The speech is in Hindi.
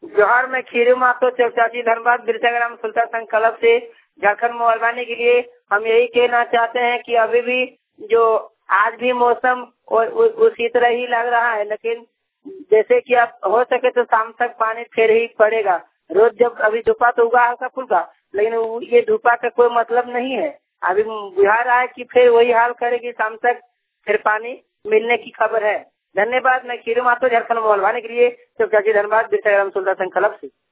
जोहार, मैं खीरू मातो चौचाची धनबाद बिरसाग्राम सुल्तान संघ क्लब से झारखंड मोबाइल के लिए हम यही कहना चाहते हैं कि अभी भी जो आज भी मौसम और उसी तरह ही लग रहा है, लेकिन जैसे कि अब हो सके तो शाम तक पानी फिर ही पड़ेगा। रोज जब अभी धूपा तो उगा हल्का फुल्का, लेकिन ये धूपा का कोई मतलब नहीं है। अभी बुझा रहा है कि फिर वही हाल करेगी, शाम तक फिर पानी मिलने की खबर है। धन्यवाद। मैं खीरू मातो झारखंड मोबाइल के लिए चौचाची धनबाद बिरसाग्राम सुल्तान संघ क्लब से।